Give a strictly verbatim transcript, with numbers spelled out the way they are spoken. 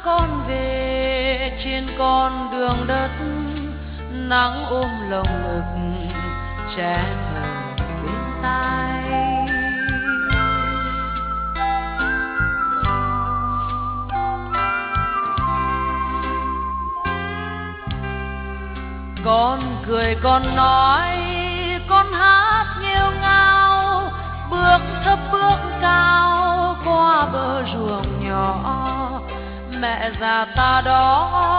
con về trên con đường đất, nắng ôm lồng ngực trẻ thơ bên tai. Con cười con nói, con hát nghêu ngao, bước thấp bước cao qua bờ ruộng nhỏ. Mẹ già ta đó